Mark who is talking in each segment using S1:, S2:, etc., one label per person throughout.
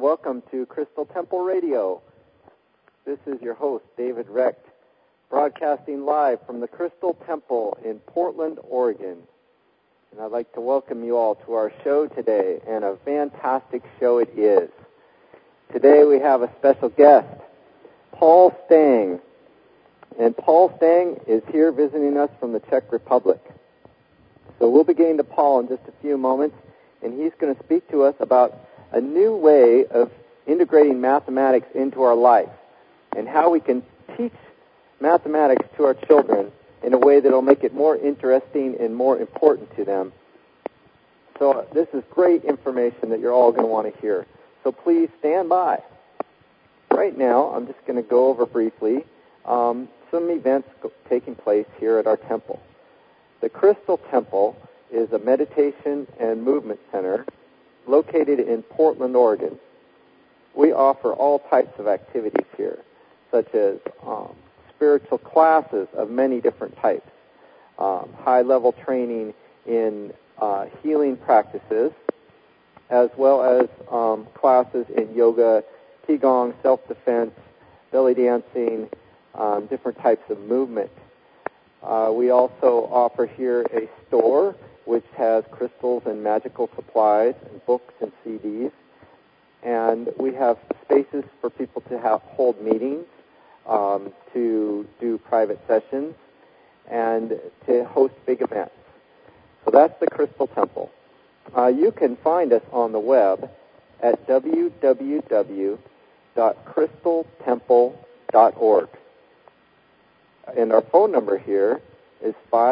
S1: welcome to Crystal Temple Radio. This is your host, David Recht, broadcasting live from the Crystal Temple in Portland, Oregon. And I'd like to welcome you all to our show today, and a fantastic show it is. Today we have a special guest, Paul Stang. And Paul Stang is here visiting us from the Czech Republic. So we'll be getting to Paul in just a few moments, and he's going to speak to us about a new way of integrating mathematics into our life and how we can teach mathematics to our children in a way that will make it more interesting and more important to them. So this is great information that you're all going to want to hear. So please stand by. Right now, I'm just going to go over briefly some events taking place here at our temple. The Crystal Temple is a meditation and movement center located in Portland, Oregon. We offer all types of activities here, such as spiritual classes of many different types, high-level training in healing practices, as well as classes in yoga, qigong, self-defense, belly dancing, different types of movement. We also offer here a store which has crystals and magical supplies and books and CDs. And we have spaces for people to hold meetings, to do private sessions, and to host big events. So that's the Crystal Temple. You can find us on the web at www.crystaltemple.org. And our phone number here is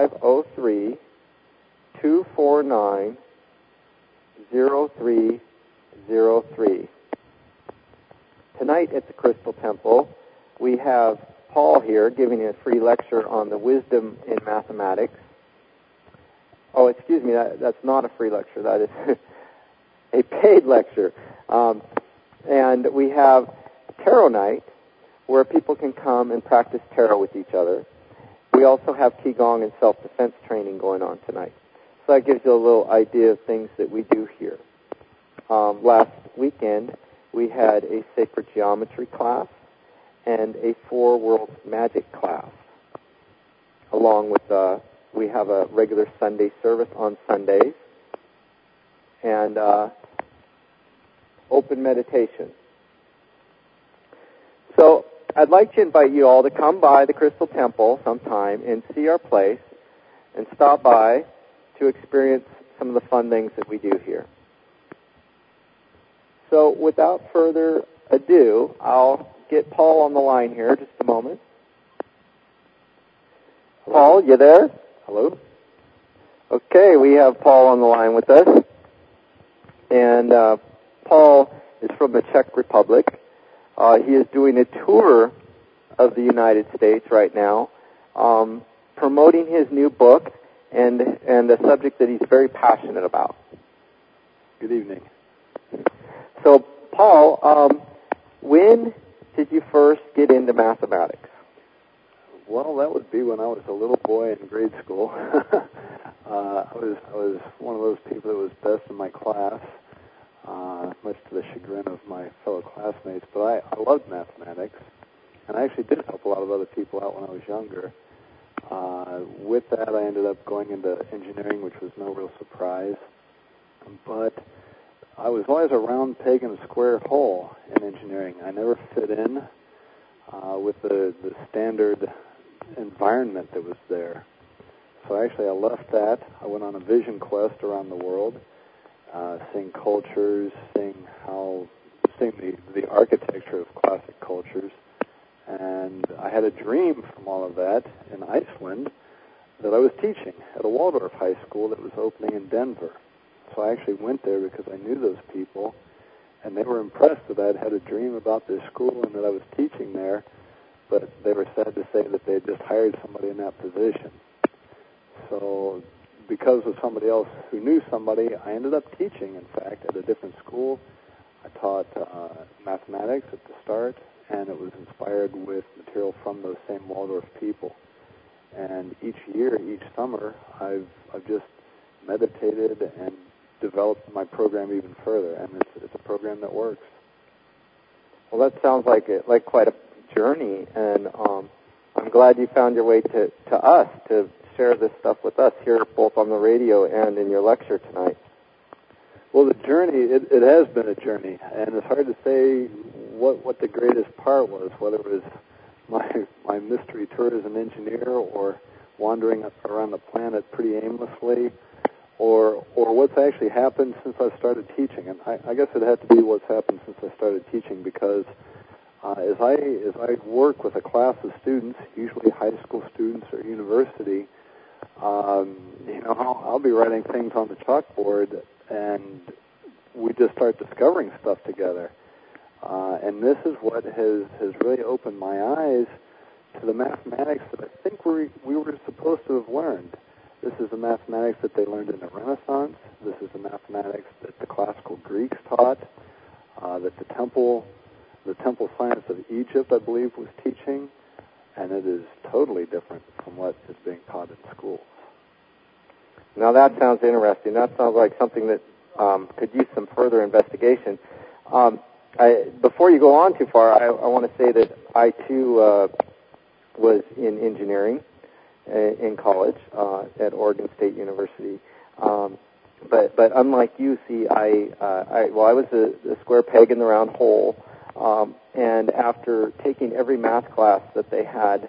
S1: 503-249-0303. Tonight at the Crystal Temple, we have Paul here giving a free lecture on the wisdom in mathematics. Oh, excuse me, that's not a free lecture. That is a paid lecture. And we have Tarot Night, where people can come and practice tarot with each other. We also have Qigong and self-defense training going on tonight. So that gives you a little idea of things that we do here. Last weekend, we had a sacred geometry class and a 4-world magic class. Along with, we have a regular Sunday service on Sundays and open meditation. So I'd like to invite you all to come by the Crystal Temple sometime and see our place and stop by to experience some of the fun things that we do here. So without further ado, I'll get Paul on the line here just a moment. Paul, you there? Hello? Okay, we have Paul on the line with us. And Paul is from the Czech Republic. He is doing a tour of the United States right now, promoting his new book and a subject that he's very passionate about.
S2: Good evening.
S1: So, Paul, when did you first get into mathematics?
S2: Well, that would be when I was a little boy in grade school. I was one of those people that was best in my class, much to the chagrin of my fellow classmates. But I loved mathematics, and I actually did help a lot of other people out when I was younger. With that, I ended up going into engineering, which was no real surprise. But I was always a round peg in a square hole in engineering. I never fit in with the standard environment that was there. So actually I left that. I went on a vision quest around the world, seeing cultures, seeing the architecture of classic cultures. And I had a dream from all of that in Iceland that I was teaching at a Waldorf high school that was opening in Denver. So I actually went there because I knew those people, and they were impressed that I'd had a dream about this school and that I was teaching there, but they were sad to say that they had just hired somebody in that position. So because of somebody else who knew somebody, I ended up teaching, in fact, at a different school. I taught mathematics at the start, and it was inspired with material from those same Waldorf people. And each year, each summer, I've just meditated and developed my program even further, and it's a program that works.
S1: Well, that sounds like quite a journey, and I'm glad you found your way to us to share this stuff with us here, both on the radio and in your lecture tonight.
S2: Well, the journey, it has been a journey, and it's hard to say what the greatest part was, whether it was my mystery tour as an engineer or wandering around the planet pretty aimlessly, or what's actually happened since I started teaching. And I guess it had to be what's happened since I started teaching, because as I work with a class of students, usually high school students or university, I'll be writing things on the chalkboard, and we just start discovering stuff together. And this is what has really opened my eyes to the mathematics that I think we were supposed to have learned. This is the mathematics that they learned in the Renaissance. This is the mathematics that the classical Greeks taught, that the temple science of Egypt, I believe, was teaching, and it is totally different from what is being taught in schools.
S1: Now that sounds interesting. That sounds like something that could use some further investigation. Before you go on too far, I want to say that I too was in engineering in college at Oregon State University. But unlike you, see, I was a square peg in the round hole. And after taking every math class that they had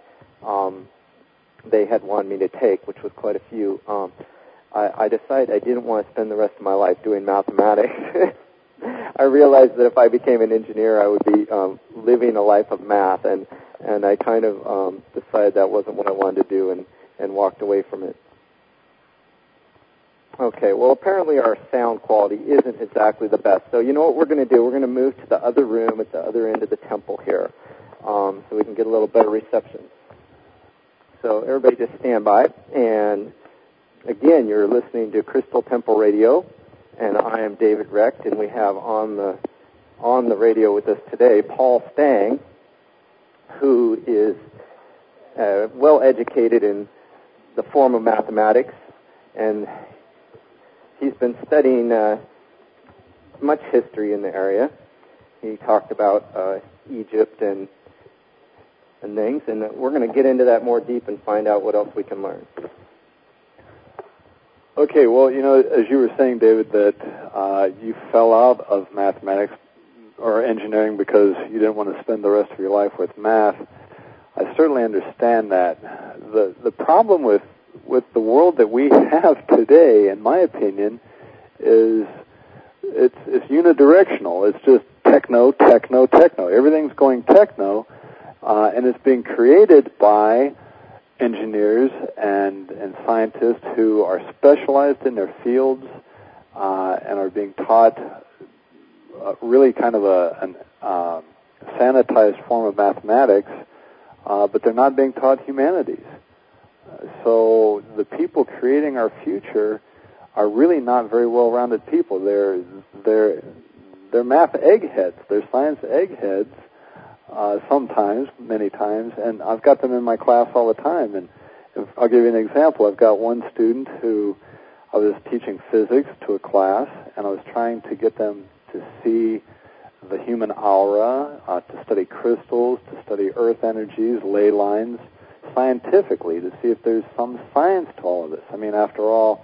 S1: wanted me to take, which was quite a few, I decided I didn't want to spend the rest of my life doing mathematics. I realized that if I became an engineer, I would be living a life of math, and I kind of decided that wasn't what I wanted to do, and walked away from it. Okay, well, apparently our sound quality isn't exactly the best. So you know what we're going to do? We're going to move to the other room at the other end of the temple here, so we can get a little better reception. So everybody just stand by. And again, you're listening to Crystal Temple Radio, and I am David Recht, and we have on the radio with us today Paul Stang, who is well educated in the form of mathematics, and he's been studying much history in the area. He talked about Egypt and things, and we're going to get into that more deep and find out what else we can learn.
S2: Okay, well, as you were saying, David, that you fell out of mathematics or engineering because you didn't want to spend the rest of your life with math. I certainly understand that. The problem with the world that we have today, in my opinion, is it's unidirectional. It's just techno, techno, techno. Everything's going techno, and it's being created by engineers and scientists who are specialized in their fields and are being taught really kind of a sanitized form of mathematics, but they're not being taught humanities. So the people creating our future are really not very well-rounded people. They're math eggheads. They're science eggheads. Sometimes, many times, and I've got them in my class all the time. And I'll give you an example. I've got one student who I was teaching physics to a class, and I was trying to get them to see the human aura, to study crystals, to study earth energies, ley lines, scientifically, to see if there's some science to all of this. I mean, after all,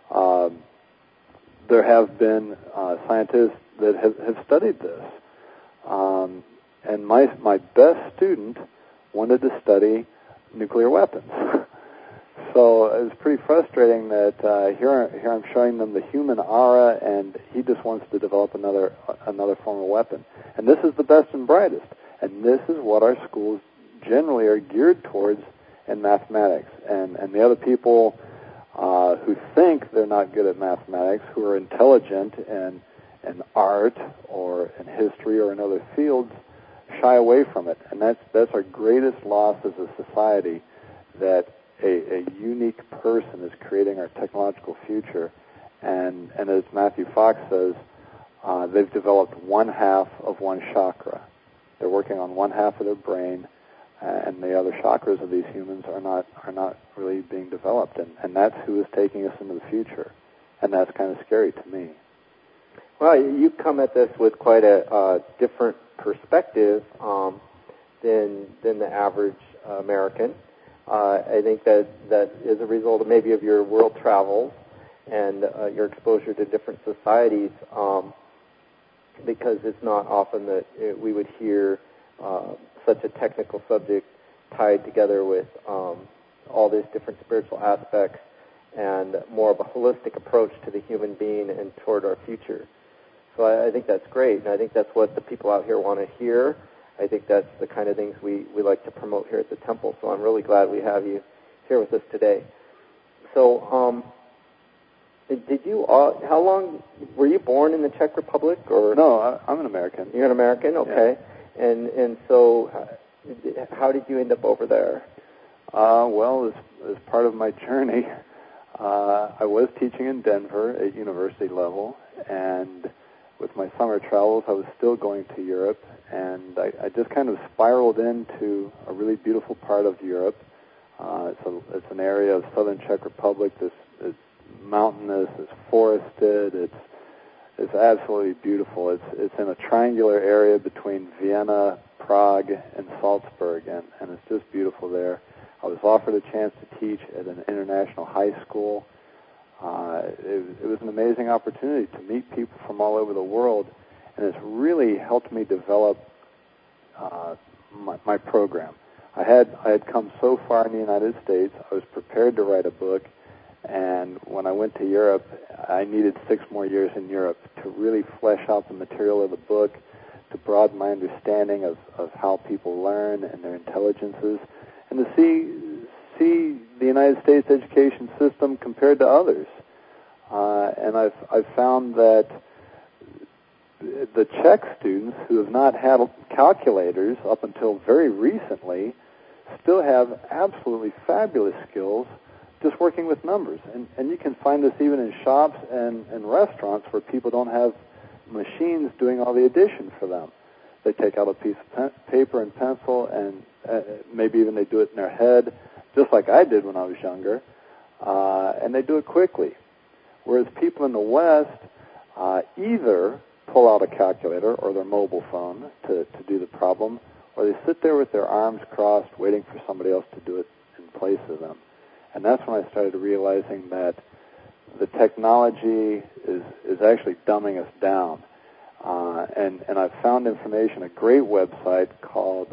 S2: there have been scientists that have studied this. And my best student wanted to study nuclear weapons. So it was pretty frustrating that here I'm showing them the human aura, and he just wants to develop another form of weapon. And this is the best and brightest. And this is what our schools generally are geared towards in mathematics. And the other people who think they're not good at mathematics, who are intelligent in art or in history or in other fields, shy away from it. And that's our greatest loss as a society, that a unique person is creating our technological future. And as Matthew Fox says, they've developed one half of one chakra. They're working on one half of their brain, and the other chakras of these humans are not really being developed. And that's who is taking us into the future. And that's kind of scary to me.
S1: Well, you come at this with quite a different perspective than the average American. I think that is a result of maybe of your world travels and your exposure to different societies, because it's not often that we would hear such a technical subject tied together with all these different spiritual aspects and more of a holistic approach to the human being and toward our future. So I think that's great, and I think that's what the people out here want to hear. I think that's the kind of things we like to promote here at the temple. So I'm really glad we have you here with us today. So, did you? How long were you born in the Czech Republic? Or
S2: no, I'm an American.
S1: You're an American, okay. Yeah. And so, how did you end up over there?
S2: Well, as part of my journey, I was teaching in Denver at university level, and with my summer travels, I was still going to Europe, and I just kind of spiraled into a really beautiful part of Europe. It's an area of southern Czech Republic. It's mountainous, it's forested, it's absolutely beautiful. It's in a triangular area between Vienna, Prague, and Salzburg, and it's just beautiful there. I was offered a chance to teach at an international high school. It was an amazing opportunity to meet people from all over the world, and it's really helped me develop my program. I had come so far in the United States. I was prepared to write a book, and when I went to Europe, I needed 6 more years in Europe to really flesh out the material of the book, to broaden my understanding of how people learn and their intelligences, and to see the United States education system compared to others. And I've found that the Czech students who have not had calculators up until very recently still have absolutely fabulous skills just working with numbers. And you can find this even in shops and restaurants where people don't have machines doing all the addition for them. They take out a piece of paper and pencil, and maybe even they do it in their head, just like I did when I was younger, and they do it quickly. Whereas people in the West either pull out a calculator or their mobile phone to do the problem, or they sit there with their arms crossed waiting for somebody else to do it in place of them. And that's when I started realizing that the technology is actually dumbing us down. And I've found information, a great website called,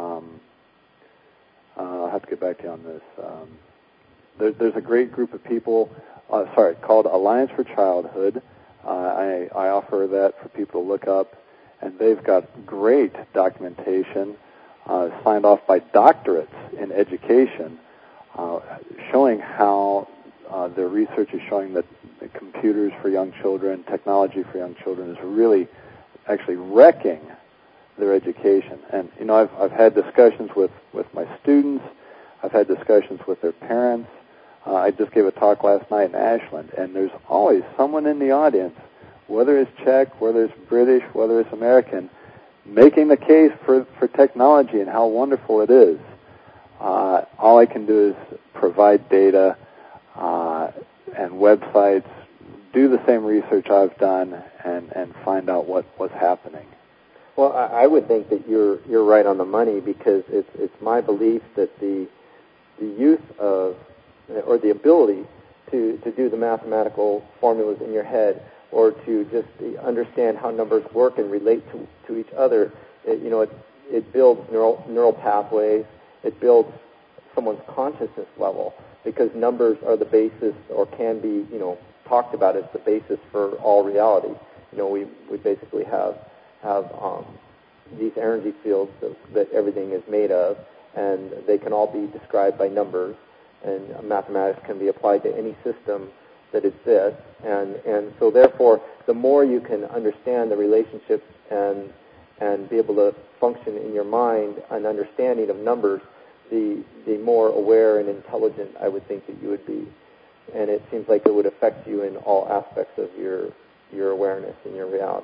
S2: I'll have to get back to you on this. There's a great group of people, called Alliance for Childhood. I offer that for people to look up, and they've got great documentation signed off by doctorates in education, showing how their research is showing that the computers for young children, technology for young children is really actually wrecking their education. And, you know, I've had discussions with my students. I've had discussions with their parents. I just gave a talk last night in Ashland, and there's always someone in the audience, whether it's Czech, whether it's British, whether it's American, making the case for technology and how wonderful it is. All I can do is provide data and websites, do the same research I've done, and find out what's happening.
S1: Well, I would think that you're right on the money, because it's my belief that the use of, or the ability to do the mathematical formulas in your head, or to just understand how numbers work and relate to each other, it builds neural pathways. It builds someone's consciousness level, because numbers are the basis, or can be, talked about as the basis for all reality. We basically have these energy fields that everything is made of, and they can all be described by numbers, and mathematics can be applied to any system that exists, and so therefore, the more you can understand the relationships and be able to function in your mind an understanding of numbers, the more aware and intelligent I would think that you would be. And it seems like it would affect you in all aspects of your awareness and your reality.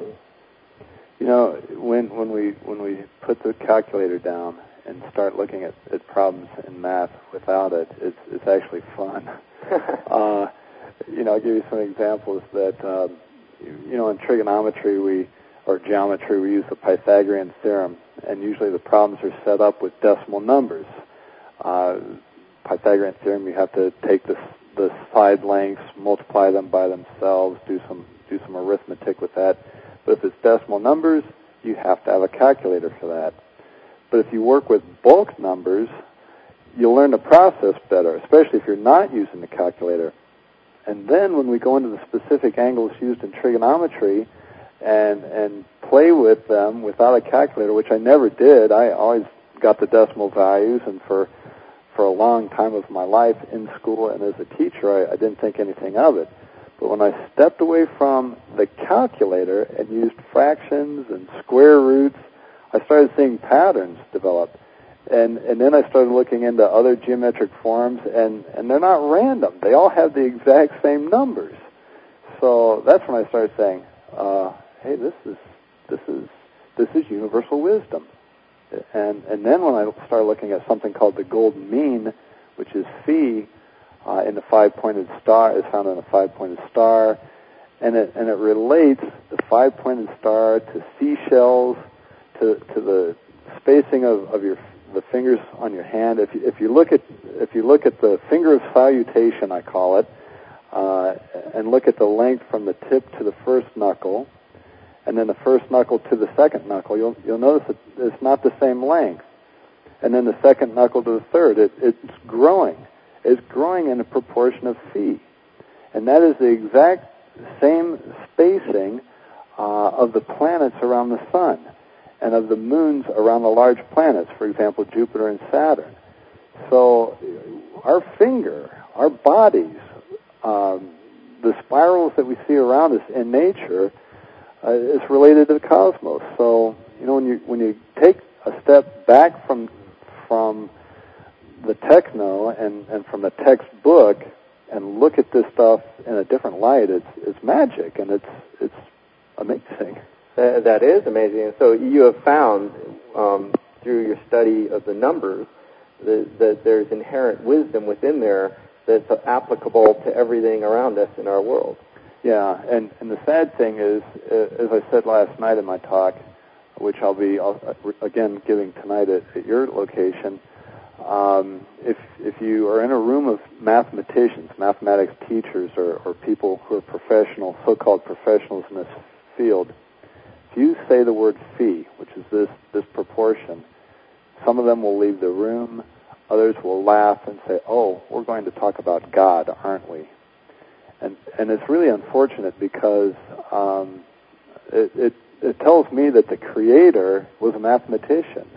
S2: When we put the calculator down and start looking at problems in math without it, it's actually fun. I'll give you some examples that, in trigonometry, or geometry, we use the Pythagorean theorem, and usually the problems are set up with decimal numbers. Pythagorean theorem, you have to take the side lengths, multiply them by themselves, do some arithmetic with that. But if it's decimal numbers, you have to have a calculator for that. But if you work with bulk numbers, you'll learn the process better, especially if you're not using the calculator. And then when we go into the specific angles used in trigonometry and play with them without a calculator, which I never did, I always got the decimal values, and for a long time of my life in school and as a teacher, I didn't think anything of it. But when I stepped away from the calculator and used fractions and square roots, I started seeing patterns develop. And then I started looking into other geometric forms, and they're not random. They all have the exact same numbers. So that's when I started saying, hey, this is universal wisdom. And then when I started looking at something called the golden mean, which is phi in the five-pointed star, is found in a five-pointed star, and it relates the five-pointed star to seashells, to the spacing of the fingers on your hand. If you look at the finger of salutation, I call it, and look at the length from the tip to the first knuckle, and then the first knuckle to the second knuckle, you'll notice that it's not the same length. And then the second knuckle to the third, it's growing. It's growing in a proportion of phi. And that is the exact same spacing of the planets around the sun and of the moons around the large planets, for example, Jupiter and Saturn. So our finger, our bodies, the spirals that we see around us in nature is related to the cosmos. So, when you take a step back from the techno and from the textbook and look at this stuff in a different light, it's magic, and it's amazing.
S1: That is amazing. And so you have found through your study of the numbers that there's inherent wisdom within there that's applicable to everything around us in our world.
S2: Yeah, and the sad thing is, as I said last night in my talk, which I'll be again giving tonight at your location, if you are in a room of mathematicians, mathematics teachers, or people who are professional, so-called professionals in this field, if you say the word phi, which is this proportion, some of them will leave the room, others will laugh and say, oh, we're going to talk about God, aren't we? And it's really unfortunate because it tells me that the Creator was a mathematician.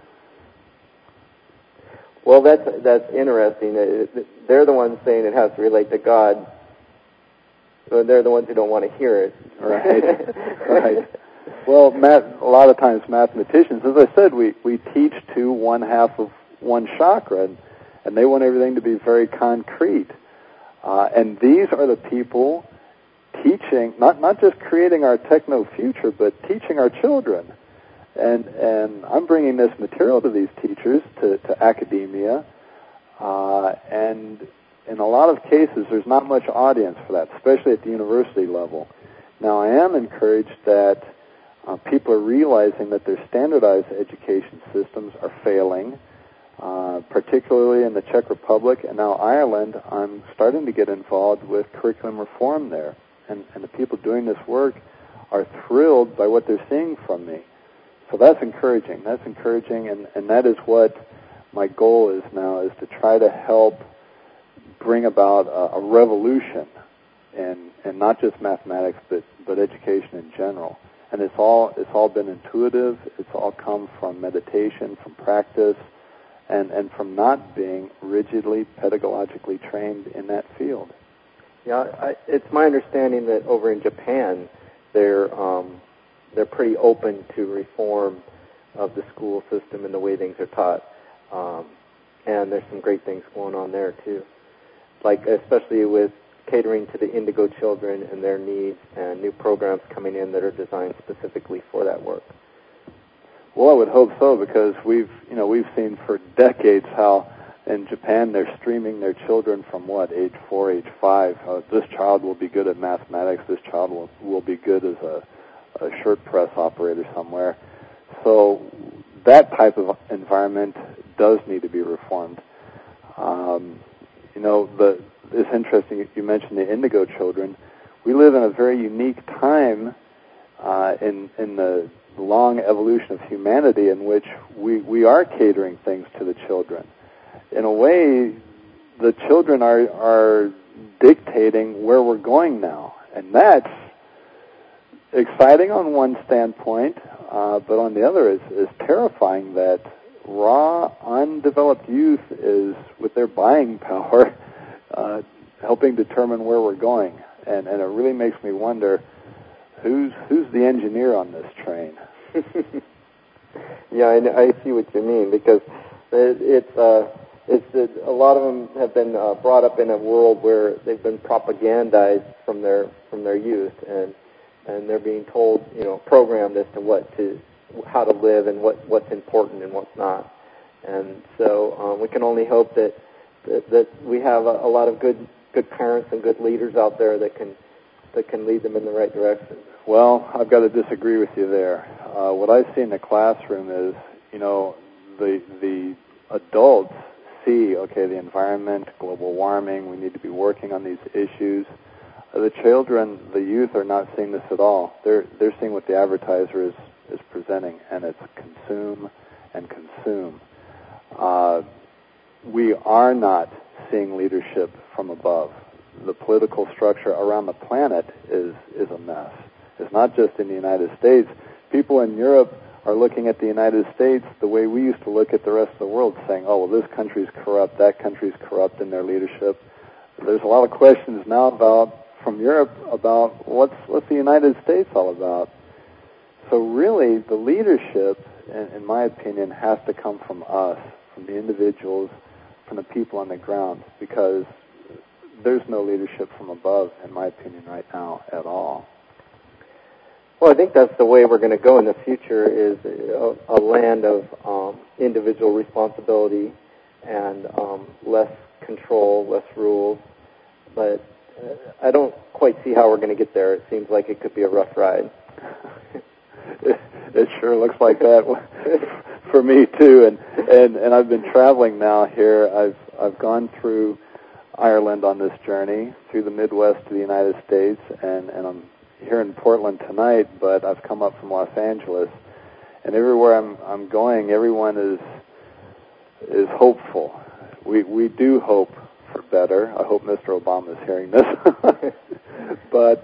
S1: Well, that's interesting. They're the ones saying it has to relate to God. So they're the ones who don't want to hear it.
S2: Right. Well, a lot of times mathematicians, as I said, we teach to one half of one chakra, and they want everything to be very concrete. And these are the people teaching, not just creating our techno future, but teaching our children. And I'm bringing this material to these teachers, to academia, and in a lot of cases there's not much audience for that, especially at the university level. Now, I am encouraged that people are realizing that their standardized education systems are failing, particularly in the Czech Republic and now Ireland. I'm starting to get involved with curriculum reform there, and the people doing this work are thrilled by what they're seeing from me. So that's encouraging. And that is what my goal is now, is to try to help bring about a revolution in not just mathematics, but education in general. And it's all been intuitive. It's all come from meditation, from practice, and from not being rigidly pedagogically trained in that field.
S1: Yeah, it's my understanding that over in Japan, they're pretty open to reform of the school system and the way things are taught. And there's some great things going on there too, like especially with catering to the indigo children and their needs, and new programs coming in that are designed specifically for that work.
S2: Well, I would hope so, because we've seen for decades how in Japan they're streaming their children from age 4, age 5. This child will be good at mathematics. This child will be good as shirt press operator somewhere. So that type of environment does need to be reformed. It's interesting, you mentioned the indigo children. We live in a very unique time in the long evolution of humanity in which we are catering things to the children. In a way, the children are dictating where we're going now. And that's exciting on one standpoint, but on the other is terrifying that raw, undeveloped youth is, with their buying power, helping determine where we're going. And it really makes me wonder, who's the engineer on this train?
S1: Yeah, I see what you mean, because it's a lot of them have been brought up in a world where they've been propagandized from their youth, and they're being told, programmed as to how to live and what's important and what's not. And so we can only hope that we have a lot of good parents and good leaders out there that can lead them in the right direction.
S2: Well, I've got to disagree with you there. What I see in the classroom is, the adults see, the environment, global warming, we need to be working on these issues. The children, the youth, are not seeing this at all. They're seeing what the advertiser is presenting, and it's consume and consume. We are not seeing leadership from above. The political structure around the planet is a mess. It's not just in the United States. People in Europe are looking at the United States the way we used to look at the rest of the world, saying, oh, well, this country's corrupt, that country's corrupt in their leadership. There's a lot of questions now from Europe about what's the United States all about. So really, the leadership, in my opinion, has to come from us, from the individuals, from the people on the ground, because there's no leadership from above, in my opinion, right now at all.
S1: Well, I think that's the way we're going to go in the future, is a land of individual responsibility and less control, less rules. But I don't quite see how we're going to get there. It seems like it could be a rough ride.
S2: It sure looks like that for me too. And I've been traveling now here. I've gone through Ireland on this journey, through the Midwest to the United States, and I'm here in Portland tonight, but I've come up from Los Angeles, and everywhere I'm going, everyone is hopeful. We do hope for better. I hope Mr. Obama is hearing this. But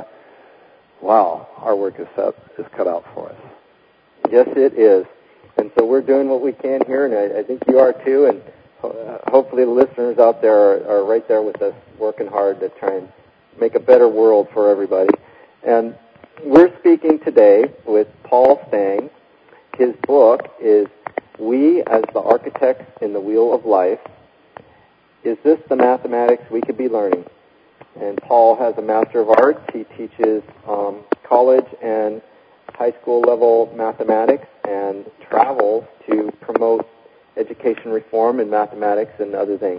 S2: wow, our work is cut out for us.
S1: Yes, it is. And so we're doing what we can here, and I think you are too, and hopefully the listeners out there are right there with us, working hard to try and make a better world for everybody. And we're speaking today with Paul Stang. His book is We as the Architects in the Wheel of Life. Is this the mathematics we could be learning? And Paul has a Master of Arts. He teaches college and high school level mathematics and travels to promote education reform in mathematics and other things.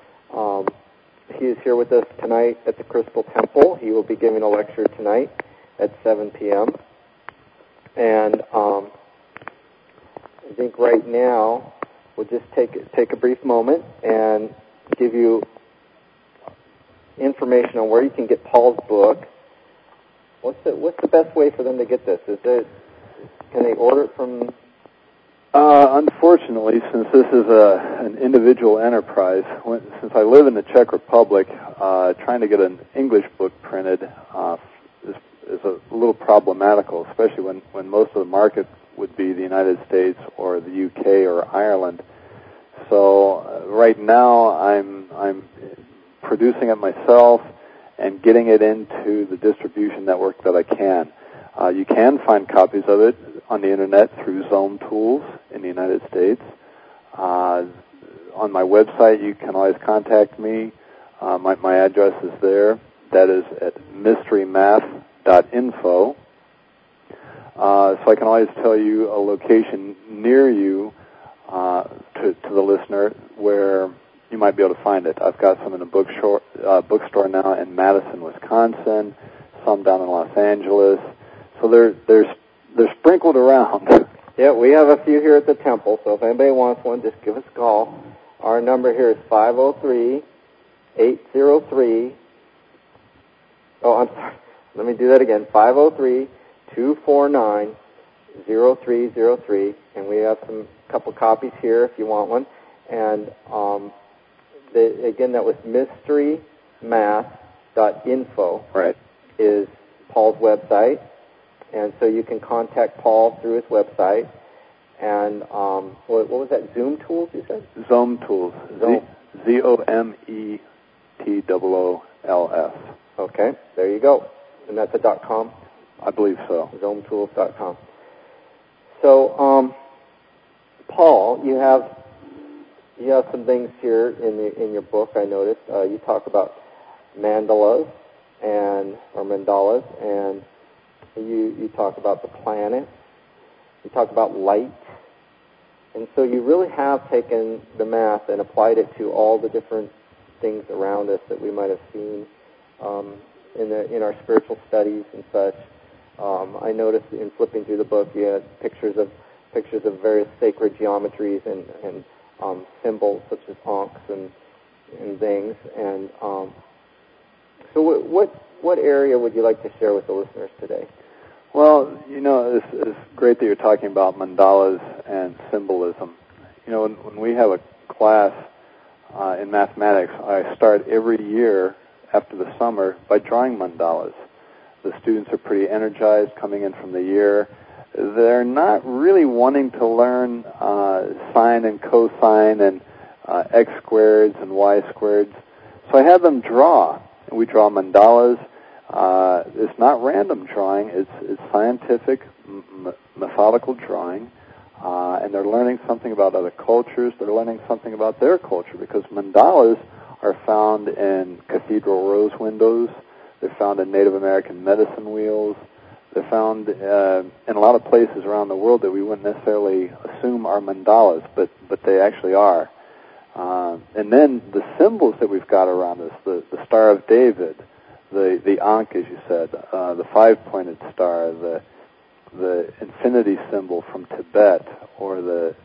S1: He is here with us tonight at the Crystal Temple. He will be giving a lecture tonight at 7 p.m. And I think right now we'll just take a brief moment and give you information on where you can get Paul's book. What's the best way for them to get this? Can they order it from?
S2: Unfortunately, since this is an individual enterprise, since I live in the Czech Republic, trying to get an English book printed is a little problematical, especially when most of the market would be the United States or the UK or Ireland. So right now I'm producing it myself and getting it into the distribution network that I can. You can find copies of it on the internet through Zone Tools in the United States. On my website, you can always contact me. My address is there. That is at mysterymath.info. So I can always tell you a location near you to the listener where you might be able to find it. I've got some in a bookstore now in Madison, Wisconsin, some down in Los Angeles. So So they're sprinkled around.
S1: Yeah, we have a few here at the temple, so if anybody wants one, just give us a call. Our number here is 503-803. Oh, I'm sorry. Let me do that again. 503-249-0303. And we have a couple copies here if you want one. And again, that was mysterymath.info.
S2: Right.
S1: Is Paul's website. And so you can contact Paul through his website. And what was that, Zoom Tools, you said?
S2: Zoom Tools. ZOMETOOLS.
S1: Okay, there you go. And that's a .com?
S2: I believe so.
S1: ZomeTools.com. So, Paul, you have some things here in your book, I noticed. You talk about mandalas, and you talk about the planet. You talk about light. And so you really have taken the math and applied it to all the different things around us that we might have seen in our spiritual studies and such. I noticed in flipping through the book you had pictures of various sacred geometries and symbols such as ankhs and things. And so what area would you like to share with the listeners today?
S2: Well, it's great that you're talking about mandalas and symbolism. When we have a class in mathematics, I start every year after the summer by drawing mandalas. The students are pretty energized coming in from the year. They're not really wanting to learn sine and cosine and x squareds and y squareds. So I have them draw. We draw mandalas. It's not random drawing. It's scientific, methodical drawing. And they're learning something about other cultures. They're learning something about their culture because mandalas are found in cathedral rose windows. They're found in Native American medicine wheels. They're found in a lot of places around the world that we wouldn't necessarily assume are mandalas, but they actually are. And then the symbols that we've got around us, the Star of David, the Ankh, as you said, the five-pointed star, the infinity symbol from Tibet, or the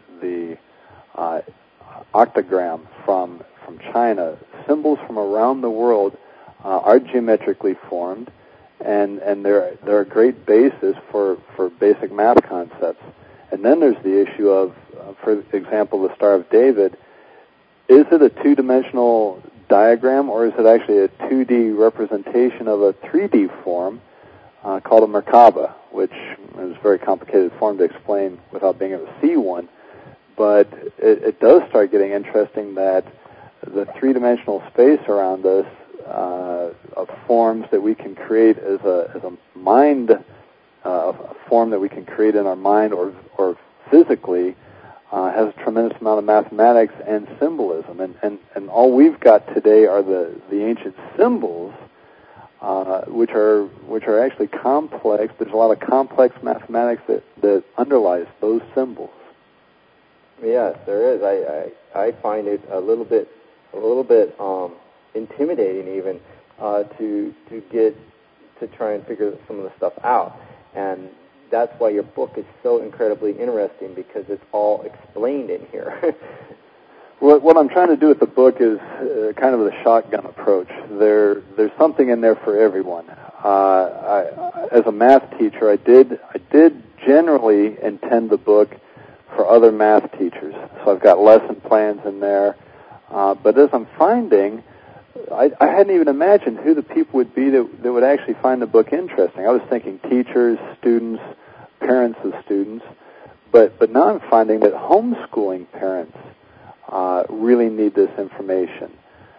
S2: octagram from China, symbols from around the world are geometrically formed, and they're a great basis for basic math concepts. And then there's the issue of, for example, the Star of David. Is it a two-dimensional diagram, or is it actually a 2D representation of a 3D form called a Merkaba, which is a very complicated form to explain without being able to see one. But it does start getting interesting that the three-dimensional space around us of forms that we can create as a mind, a form that we can create in our mind or physically, has a tremendous amount of mathematics and symbolism, and all we've got today are the ancient symbols, which are actually complex. There's a lot of complex mathematics that underlies those symbols.
S1: Yes, there is. I find it a little bit intimidating even to try and figure some of the stuff out, and that's why your book is so incredibly interesting, because it's all explained in here.
S2: What I'm trying to do with the book is kind of the shotgun approach. There's something in there for everyone. As a math teacher, I did generally intend the book for other math teachers. So I've got lesson plans in there. But as I'm finding, I hadn't even imagined who the people would be that would actually find the book interesting. I was thinking teachers, students, parents of students, but now I'm finding that homeschooling parents really need this information.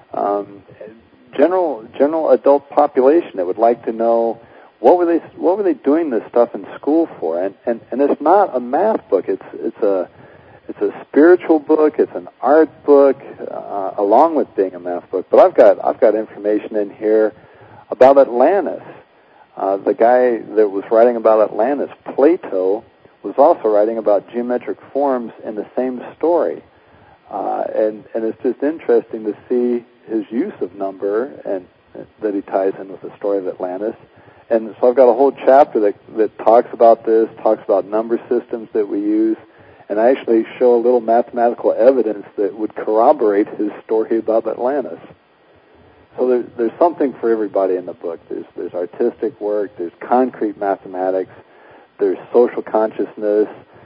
S2: General adult population that would like to know what were they doing this stuff in school for, and it's not a math book. It's a spiritual book. It's an art book, along with being a math book. But I've got information in here about Atlantis. The guy that was writing about Atlantis, Plato, was also writing about geometric forms in the same story. And it's just interesting to see his use of number and that he ties in with the story of Atlantis, And so I've got a whole chapter that talks about this, talks about number systems that we use, and I actually show a little mathematical evidence that would corroborate his story about Atlantis. So there's something for everybody in the book. There's artistic work, there's concrete mathematics, there's social consciousness,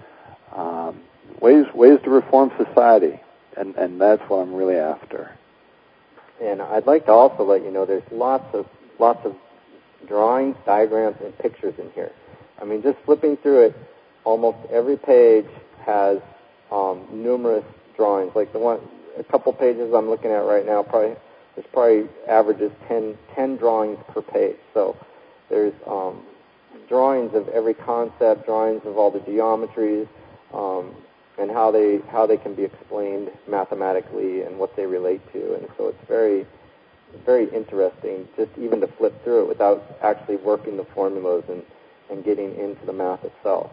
S2: ways to reform society, and that's what I'm really after.
S1: And I'd like to also let you know there's lots of drawings, diagrams, and pictures in here. I mean, just flipping through it, almost every page has numerous drawings. Like a couple pages I'm looking at right now, there's probably averages 10 drawings per page. So there's drawings of every concept, drawings of all the geometries, and how they can be explained mathematically and what they relate to. And so it's very, very interesting just even to flip through it without actually working the formulas and getting into the math itself.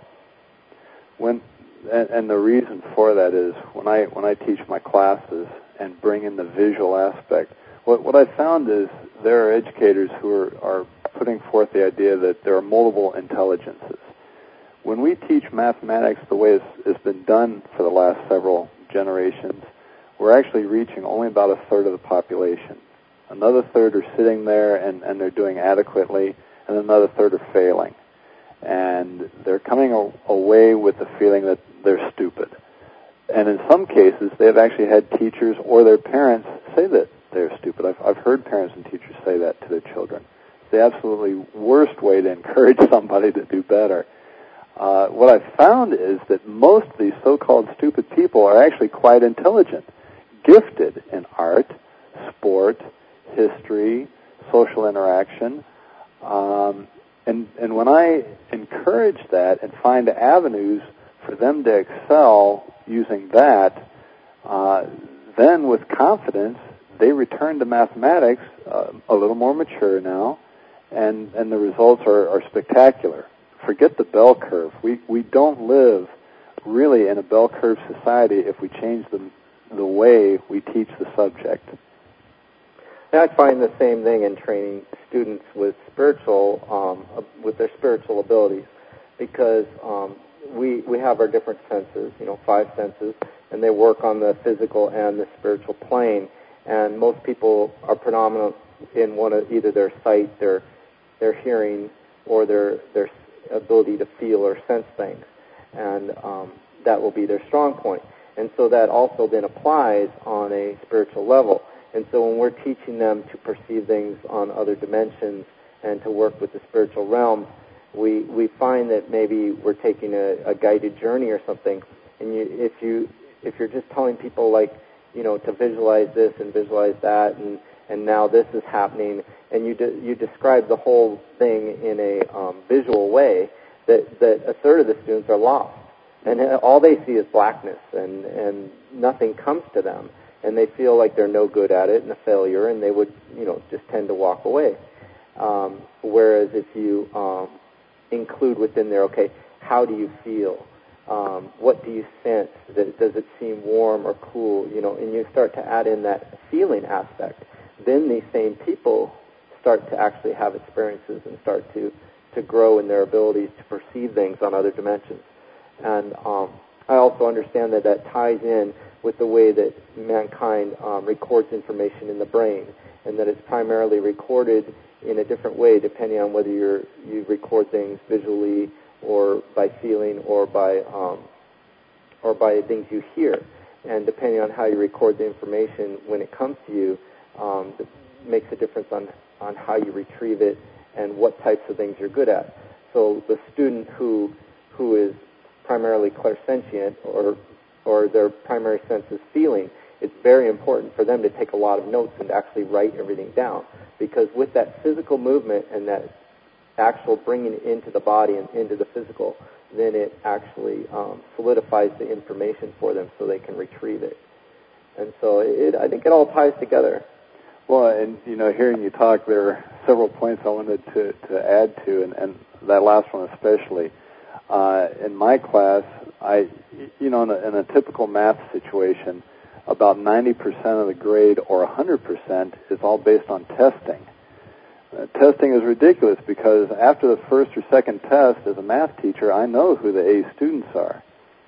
S2: And the reason for that is when I teach my classes and bring in the visual aspect, what I found is there are educators who are putting forth the idea that there are multiple intelligences. When we teach mathematics the way it's been done for the last several generations, we're actually reaching only about a third of the population. Another third are sitting there and they're doing adequately, and another third are failing. And they're coming away with the feeling that they're stupid. And in some cases, they've actually had teachers or their parents say that they're stupid. I've heard parents and teachers say that to their children. It's the absolutely worst way to encourage somebody to do better. What I've found is that most of these so-called stupid people are actually quite intelligent, gifted in art, sport, history, social interaction. And when I encourage that and find avenues for them to excel using that, then with confidence, they return to mathematics a little more mature now, and the results are spectacular. Forget the bell curve. We don't live really in a bell curve society if we change the way we teach the subject.
S1: I find the same thing in training students with with their spiritual abilities, because we have our different senses, 5 senses, and they work on the physical and the spiritual plane. And most people are predominant in one of either their sight, their hearing, or their ability to feel or sense things, and that will be their strong point. And so that also then applies on a spiritual level. And so when we're teaching them to perceive things on other dimensions and to work with the spiritual realm, we find that maybe we're taking a guided journey or something. And if you're just telling people to visualize this and visualize that, and now this is happening, and you describe the whole thing in a visual way, that a third of the students are lost, and all they see is blackness, and nothing comes to them. And they feel like they're no good at it and a failure, and they would, just tend to walk away. Whereas if you include within there, okay, how do you feel? What do you sense? Does it seem warm or cool? And you start to add in that feeling aspect. Then these same people start to actually have experiences and start to grow in their abilities to perceive things on other dimensions. And I also understand that ties in with the way that mankind records information in the brain, and that it's primarily recorded in a different way depending on whether you record things visually or by feeling or by things you hear. And depending on how you record the information when it comes to you, it makes a difference on how you retrieve it and what types of things you're good at. So the student who is primarily clairsentient or their primary sense is feeling, it's very important for them to take a lot of notes and to actually write everything down. Because with that physical movement and that actual bringing it into the body and into the physical, then it actually solidifies the information for them so they can retrieve it. And so I think it all ties together.
S2: Well, and hearing you talk, there are several points I wanted to add to, and that last one especially. In my class, in a typical math situation, about 90% of the grade or 100% is all based on testing. testing is ridiculous because after the first or second test, as a math teacher, I know who the A students are.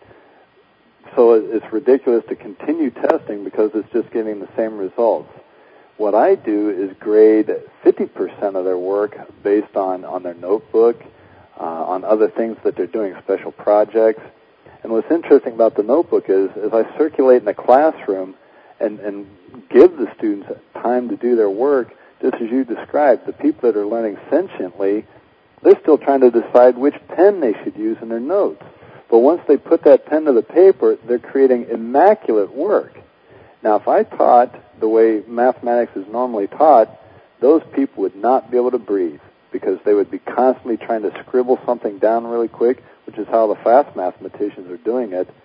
S2: So it's ridiculous to continue testing because it's just getting the same results. What I do is grade 50% of their work based on their notebook, on other things that they're doing, special projects. And what's interesting about the notebook is I circulate in the classroom and give the students time to do their work, just as you described. The people that are learning sentiently, they're still trying to decide which pen they should use in their notes. But once they put that pen to the paper, they're creating immaculate work. Now, if I taught the way mathematics is normally taught, those people would not be able to breathe because they would be constantly trying to scribble something down really quick, which is how the fast mathematicians are doing it,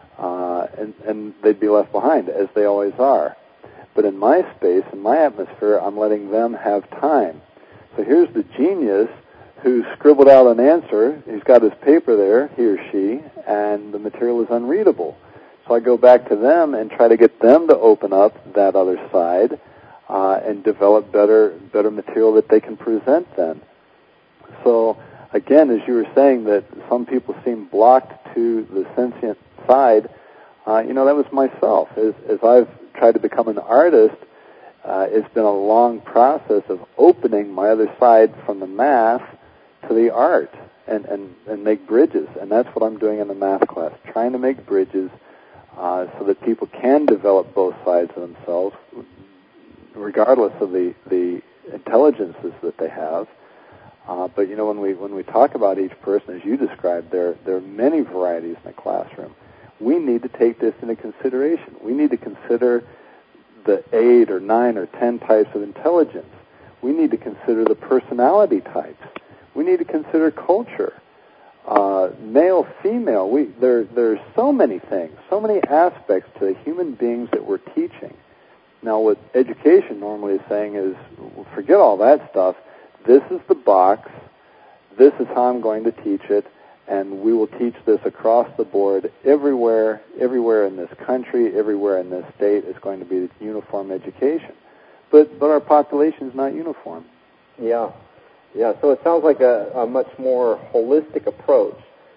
S2: and they'd be left behind, as they always are. But in my space, in my atmosphere, I'm letting them have time. So here's the genius who scribbled out an answer. He's got his paper there, he or she, and the material is unreadable. So I go back to them and try to get them to open up that other side and develop better material that they can present then. So, again, as you were saying that some people seem blocked to the sentient side, that was myself. As I've tried to become an artist, it's been a long process of opening my other side from the math to the art and make bridges. And that's what I'm doing in the math class, trying to make bridges so that people can develop both sides of themselves, regardless of the intelligences that they have. But when we talk about each person, as you described, there are many varieties in the classroom. We need to take this into consideration. We need to consider the 8 or 9 or 10 types of intelligence. We need to consider the personality types. We need to consider culture, male, female. There's so many things, so many aspects to the human beings that we're teaching. Now, what education normally is saying is, well, forget all that stuff. This is the box. This is how I'm going to teach it, and we will teach this across the board everywhere in this country, everywhere in this state is going to be uniform education. But our population is not uniform.
S1: Yeah. So it sounds like a much more holistic approach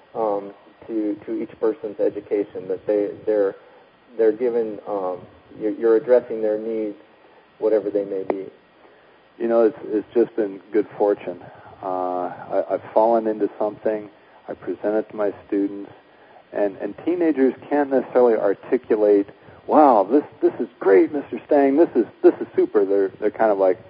S1: to each person's education. That they're given. You're addressing their needs, whatever they may be.
S2: It's just been good fortune. I've fallen into something. I present it to my students, and teenagers can't necessarily articulate, "Wow, this is great, Mr. Stang. This is super." They're kind of like,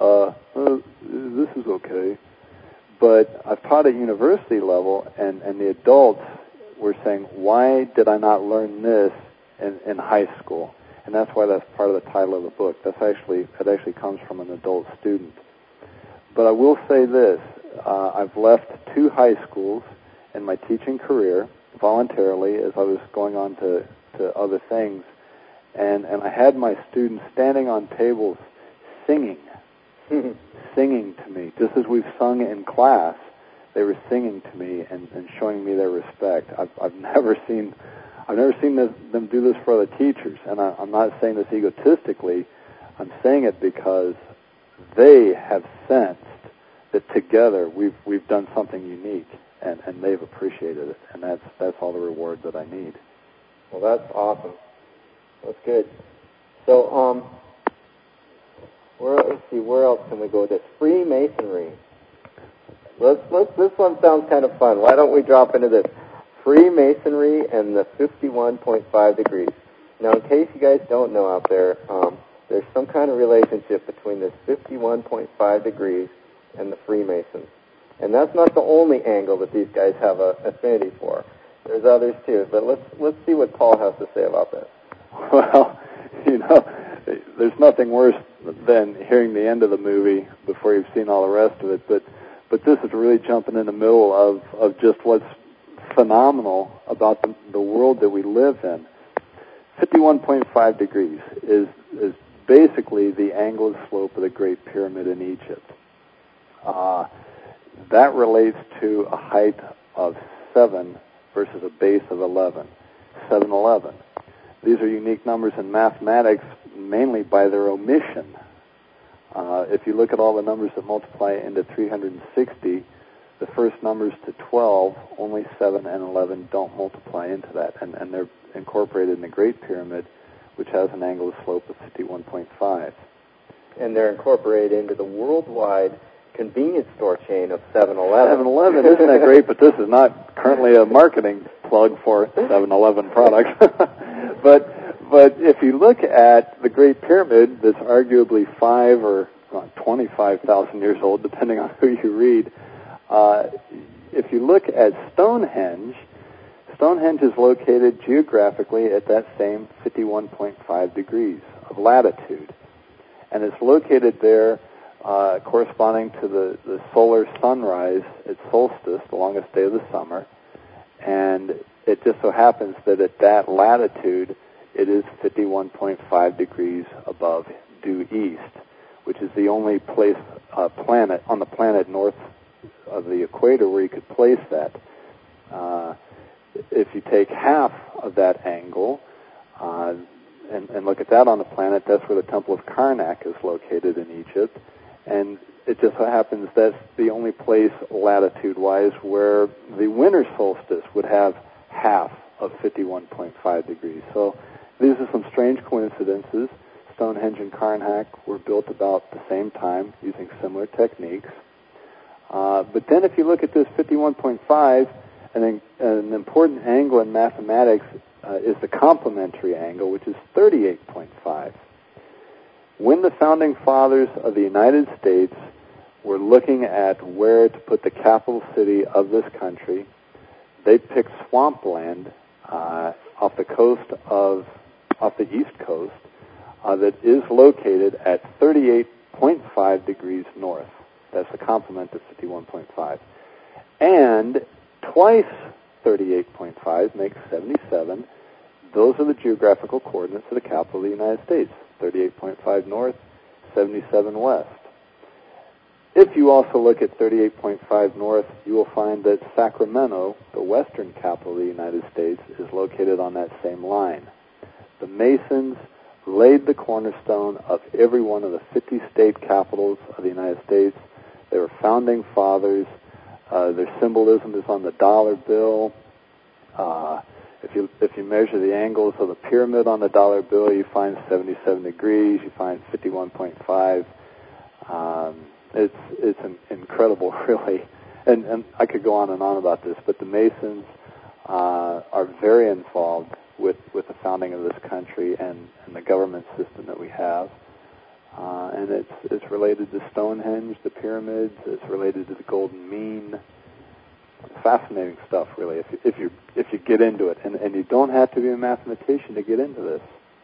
S2: "This is okay." But I've taught at university level, and the adults were saying, "Why did I not learn this in high school?" And that's why that's part of the title of the book. It actually comes from an adult student. But I will say this. I've left 2 high schools in my teaching career voluntarily as I was going on to other things. And I had my students standing on tables singing to me. Just as we've sung in class, they were singing to me and showing me their respect. I've never seen them do this for other teachers, and I'm not saying this egotistically. I'm saying it because they have sensed that together we've done something unique, and they've appreciated it, and that's all the reward that I need.
S1: Well, that's awesome. That's good. So, let's see, where else can we go with this? Freemasonry. This one sounds kind of fun. Why don't we drop into this? Freemasonry and the 51.5 degrees. Now, in case you guys don't know out there, there's some kind of relationship between this 51.5 degrees and the Freemasons. And that's not the only angle that these guys have an affinity for. There's others too. But let's see what Paul has to say about this.
S2: Well, there's nothing worse than hearing the end of the movie before you've seen all the rest of it. But this is really jumping in the middle of just what's phenomenal about the world that we live in. 51.5 degrees is basically the angled slope of the Great Pyramid in Egypt. That relates to a height of 7 versus a base of 11. 711. These are unique numbers in mathematics, mainly by their omission. If you look at all the numbers that multiply into 360, the first numbers to 12, only 7 and 11 don't multiply into that, and they're incorporated in the Great Pyramid, which has an angle of slope of 51.5.
S1: And they're incorporated into the worldwide convenience store chain of 7-Eleven.
S2: 7-Eleven, isn't that great? But this is not currently a marketing plug for 7-Eleven products. But if you look at the Great Pyramid, that's arguably 5 or 25,000 years old, depending on who you read, if you look at Stonehenge is located geographically at that same 51.5 degrees of latitude. And it's located there corresponding to the solar sunrise at solstice, the longest day of the summer. And it just so happens that at that latitude, it is 51.5 degrees above due east, which is the only place on the planet north of the equator where you could place that. If you take half of that angle and look at that on the planet, that's where the Temple of Karnak is located in Egypt. And it just so happens that's the only place latitude-wise where the winter solstice would have half of 51.5 degrees. So these are some strange coincidences. Stonehenge and Karnak were built about the same time using similar techniques. But then if you look at this 51.5, an important angle in mathematics is the complementary angle, which is 38.5. When the founding fathers of the United States were looking at where to put the capital city of this country, they picked swampland off the east coast that is located at 38.5 degrees north. That's the complement of 51.5. And twice 38.5 makes 77. Those are the geographical coordinates of the capital of the United States, 38.5 north, 77 west. If you also look at 38.5 north, you will find that Sacramento, the western capital of the United States, is located on that same line. The Masons laid the cornerstone of every one of the 50 state capitals of the United States. They were founding fathers. Their symbolism is on the dollar bill. If you measure the angles of the pyramid on the dollar bill, you find 77 degrees. You find 51.5. It's incredible, really. And I could go on and on about this, but the Masons are very involved with the founding of this country and the government system that we have. And it's related to Stonehenge, the pyramids. It's related to the Golden Mean. Fascinating stuff, really, if you get into it, and you don't have to be a mathematician to get into this.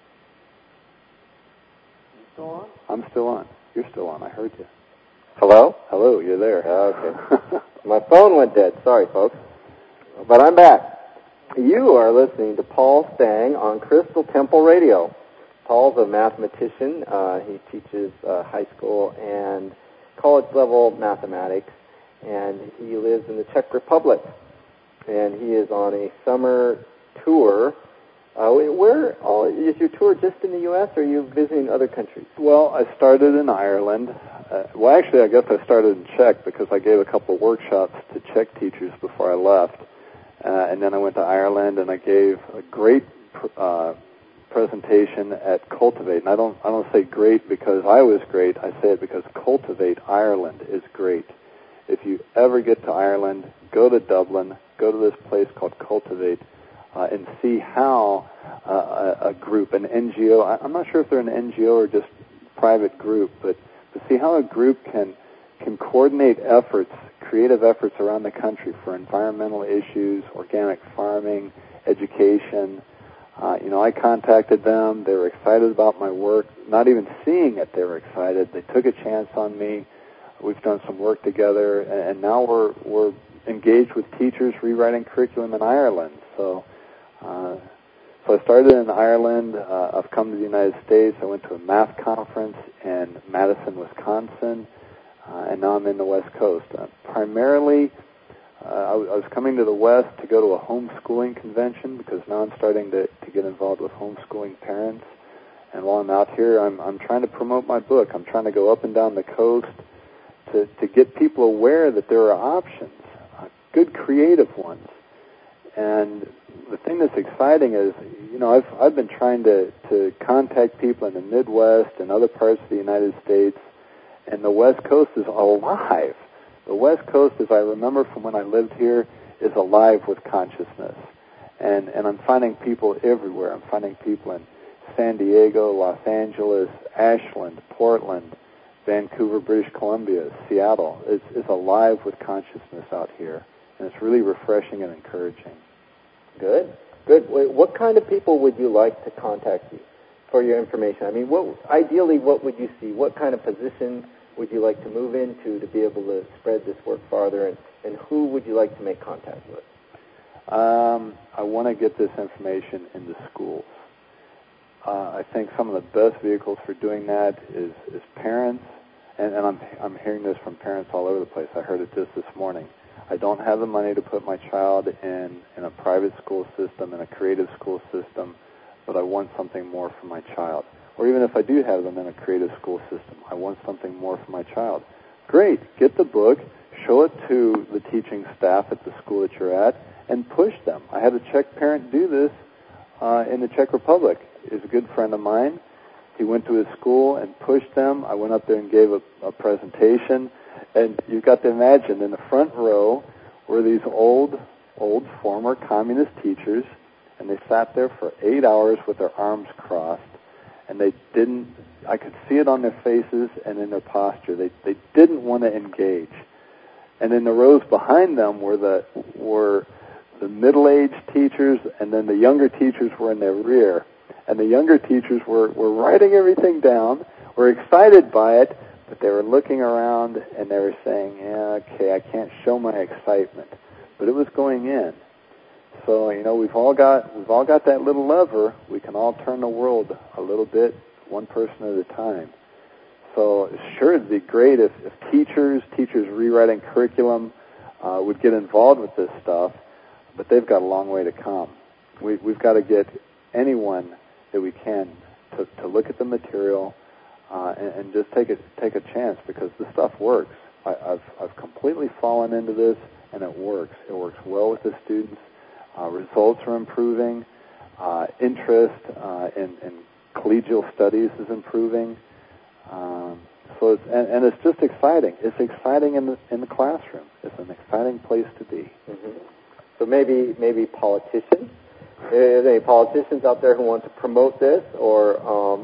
S1: You still on?
S2: I'm still on. You're still on. I heard you.
S1: Hello?
S2: Hello. You're there.
S1: Okay. My phone went dead. Sorry, folks, but I'm back. You are listening to Paul Stang on Crystal Temple Radio. Paul's a mathematician. He teaches high school and college-level mathematics, and he lives in the Czech Republic. And he is on a summer tour. Where is your tour? Just in the U.S., or are you visiting other countries?
S2: Well, I started in Ireland. Actually, I guess I started in Czech because I gave a couple of workshops to Czech teachers before I left. And then I went to Ireland, and I gave a great presentation at Cultivate. And I don't say great because I was great. I say it because Cultivate Ireland is great. If you ever get to Ireland, go to Dublin, go to this place called Cultivate, and see how a group, an NGO, I'm not sure if they're an NGO or just a private group, but to see how a group can coordinate efforts, creative efforts around the country for environmental issues, organic farming, education. I contacted them. They were excited about my work. Not even seeing it, they were excited. They took a chance on me. We've done some work together, and now we're engaged with teachers rewriting curriculum in Ireland. So I started in Ireland. I've come to the United States. I went to a math conference in Madison, Wisconsin, and now I'm in the West Coast. Primarily, I was coming to the West to go to a homeschooling convention because now I'm starting to get involved with homeschooling parents. And while I'm out here, I'm trying to promote my book. I'm trying to go up and down the coast to get people aware that there are options, good creative ones. And the thing that's exciting is, I've been trying to contact people in the Midwest and other parts of the United States, and the West Coast is alive. The West Coast, as I remember from when I lived here, is alive with consciousness. And I'm finding people everywhere. I'm finding people in San Diego, Los Angeles, Ashland, Portland, Vancouver, British Columbia, Seattle. It's alive with consciousness out here, and it's really refreshing and encouraging.
S1: Good. What kind of people would you like to contact you for your information? I mean, ideally, what would you see? What kind of position would you like to move into to be able to spread this work farther, and who would you like to make contact with?
S2: I want to get this information into schools. I think some of the best vehicles for doing that is parents, and I'm hearing this from parents all over the place. I heard it just this morning. I don't have the money to put my child in a private school system, in a creative school system, but I want something more for my child. Or even if I do have them in a creative school system, I want something more for my child. Great. Get the book, show it to the teaching staff at the school that you're at, and push them. I had a Czech parent do this in the Czech Republic. He's a good friend of mine. He went to his school and pushed them. I went up there and gave a presentation. And you've got to imagine, in the front row were these old former communist teachers, and they sat there for 8 hours with their arms crossed, and I could see it on their faces and in their posture. They didn't want to engage. And in the rows behind them were the middle-aged teachers, and then the younger teachers were in their rear. And the younger teachers were writing everything down, were excited by it, but they were looking around and they were saying, yeah, okay, I can't show my excitement. But it was going in. So, we've all got that little lever. We can all turn the world a little bit, one person at a time. So sure, it'd be great if teachers rewriting curriculum would get involved with this stuff, but they've got a long way to come. We've got to get anyone that we can to look at the material and just take a chance, because the stuff works. I've completely fallen into this, and it works. It works well with the students. Results are improving. Interest in collegial studies is improving. So it's just exciting. It's exciting in the classroom. It's an exciting place to be.
S1: Mm-hmm. So maybe politicians. Are there any politicians out there who want to promote this, or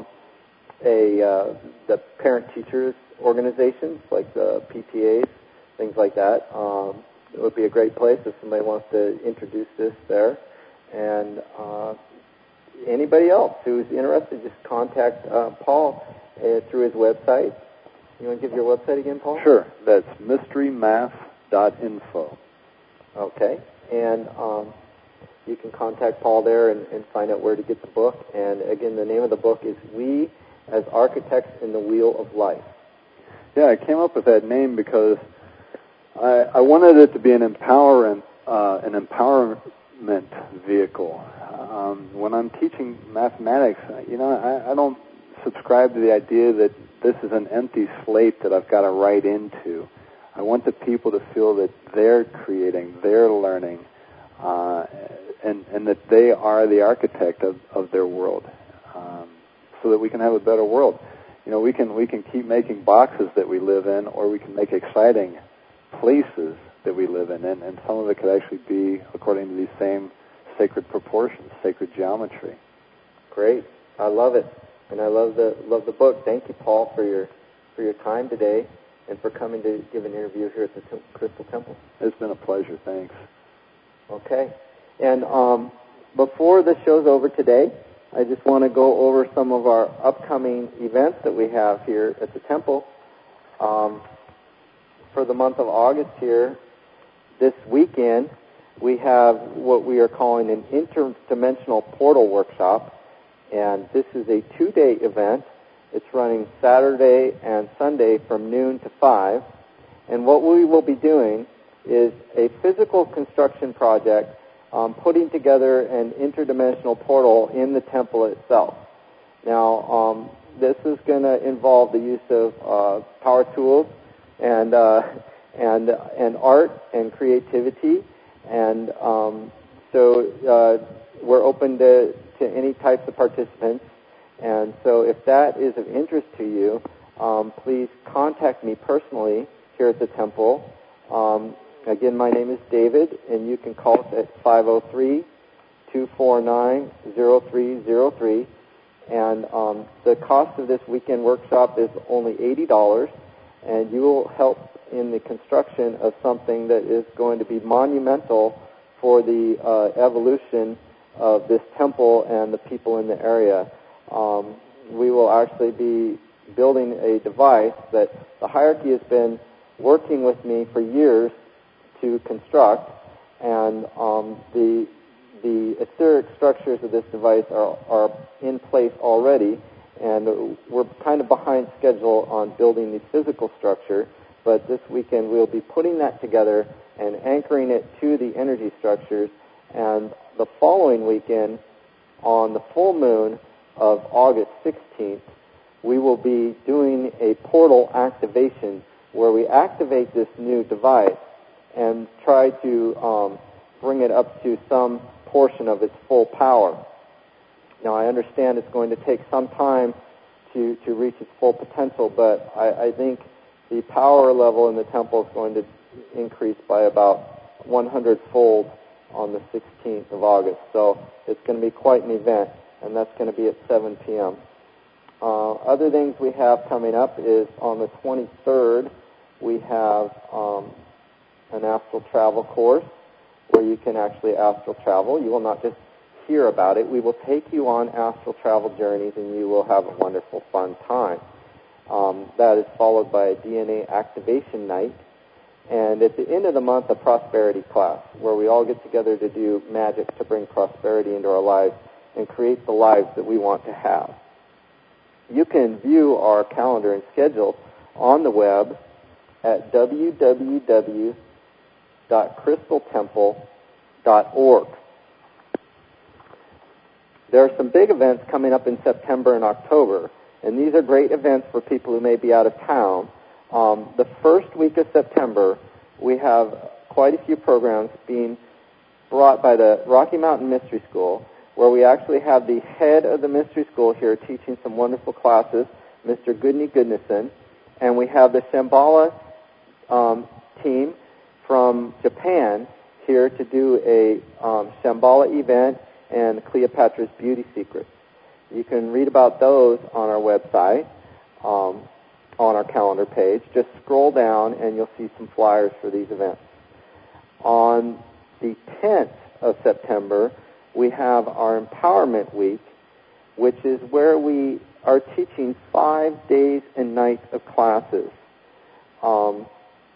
S1: the parent-teachers organizations like the PTAs, things like that? It would be a great place if somebody wants to introduce this there. And anybody else who's interested, just contact Paul through his website. You want to give your website again, Paul?
S2: Sure. That's mysterymath.info.
S1: Okay. And you can contact Paul there and find out where to get the book. And again, the name of the book is We as Architects in the Wheel of Life.
S2: Yeah, I came up with that name because I wanted it to be an empowerment vehicle. When I'm teaching mathematics, I don't subscribe to the idea that this is an empty slate that I've got to write into. I want the people to feel that they're creating, they're learning, and that they are the architect of their world, so that we can have a better world. We can keep making boxes that we live in, or we can make exciting places that we live in, and some of it could actually be according to these same sacred proportions, sacred geometry.
S1: Great. I love it. And I love the book. Thank you, Paul, for your time today and for coming to give an interview here at the Crystal Temple.
S2: It's been a pleasure. Thanks.
S1: Okay. And before the show's over today, I just want to go over some of our upcoming events that we have here at the temple. For the month of August here, this weekend, we have what we are calling an interdimensional portal workshop. And this is a 2-day event. It's running Saturday and Sunday from noon to 5. And what we will be doing is a physical construction project putting together an interdimensional portal in the temple itself. Now, this is going to involve the use of power tools and art and creativity, and so we're open to any types of participants. And so if that is of interest to you, please contact me personally here at the temple. Again, my name is David, and you can call us at 503-249-0303. And the cost of this weekend workshop is only $80, and you will help in the construction of something that is going to be monumental for the evolution of this temple and the people in the area. We will actually be building a device that the hierarchy has been working with me for years to construct, and the etheric structures of this device are in place already, and we're kind of behind schedule on building the physical structure, but this weekend we'll be putting that together and anchoring it to the energy structures, and the following weekend, on the full moon of August 16th, we will be doing a portal activation where we activate this new device and try to bring it up to some portion of its full power. Now, I understand it's going to take some time to reach its full potential, but I think the power level in the temple is going to increase by about 100-fold on the 16th of August. So it's going to be quite an event, and that's going to be at 7 p.m. Other things we have coming up is on the 23rd, we have an astral travel course where you can actually astral travel. You will not just hear about it. We will take you on astral travel journeys, and you will have a wonderful, fun time. That is followed by a DNA activation night. And at the end of the month, a prosperity class, where we all get together to do magic to bring prosperity into our lives and create the lives that we want to have. You can view our calendar and schedule on the web at www.crystaltemple.org. There are some big events coming up in September and October, and these are great events for people who may be out of town. The first week of September, we have quite a few programs being brought by the Rocky Mountain Mystery School, where we actually have the head of the Mystery School here teaching some wonderful classes, Mr. Goodney Goodnison, and we have the Shambhala team from Japan here to do a Shambhala event and Cleopatra's Beauty Secrets. You can read about those on our website, on our calendar page. Just scroll down and you'll see some flyers for these events. On the 10th of September, we have our Empowerment Week, which is where we are teaching 5 days and nights of classes. 5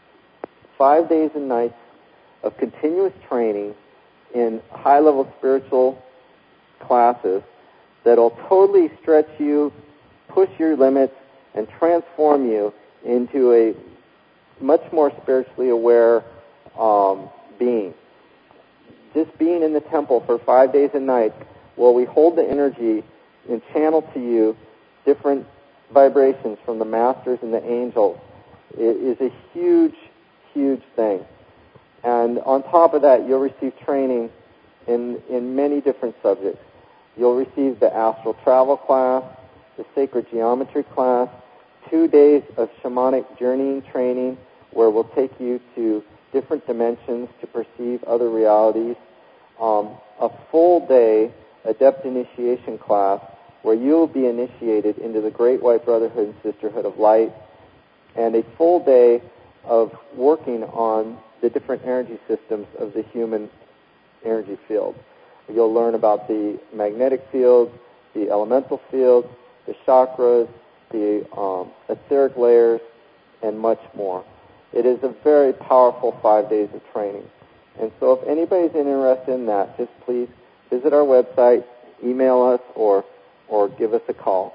S1: days and nights of continuous training in high-level spiritual classes that'll totally stretch you, push your limits, and transform you into a much more spiritually aware being. Just being in the temple for 5 days and nights, while we hold the energy and channel to you different vibrations from the masters and the angels, it is a huge, huge thing. And on top of that, you'll receive training in many different subjects. You'll receive the astral travel class, the sacred geometry class, 2 days of shamanic journeying training where we'll take you to different dimensions to perceive other realities, a full day adept initiation class where you'll be initiated into the Great White Brotherhood and Sisterhood of Light, and a full day of working on the different energy systems of the human energy field. You'll learn about the magnetic field, the elemental field, the chakras, the etheric layers, and much more. It is a very powerful 5 days of training. And so if anybody's interested in that, just please visit our website, email us, or give us a call.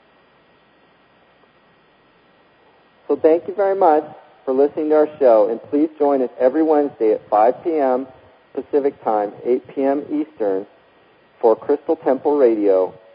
S1: So thank you very much for listening to our show, and please join us every Wednesday at 5 p.m. Pacific Time, 8 p.m. Eastern, for Crystal Temple Radio